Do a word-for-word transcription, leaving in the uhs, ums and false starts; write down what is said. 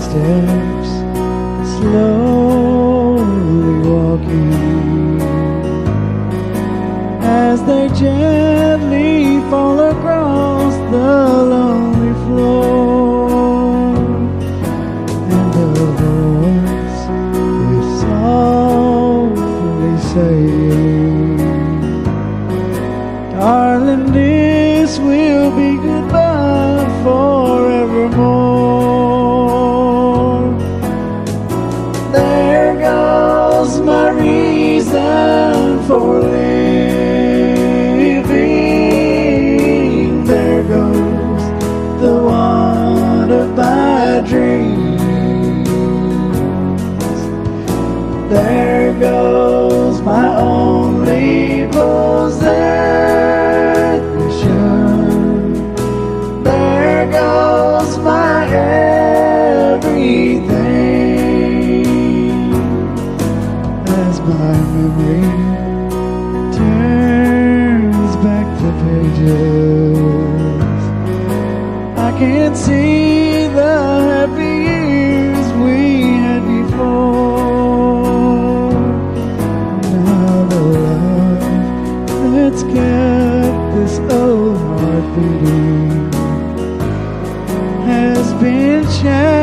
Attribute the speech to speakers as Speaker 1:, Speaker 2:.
Speaker 1: steps, slowly walking, as they gently fall across the lonely floor, and the voice is softly saying, darling, this will be goodbye forevermore. There goes my reason for living. There goes the one of my dreams. There goes my only possession. There goes my everything, as my memory turns back the pages. I can see the happy years we had before. Now the love that's kept this old heart beating has been shattered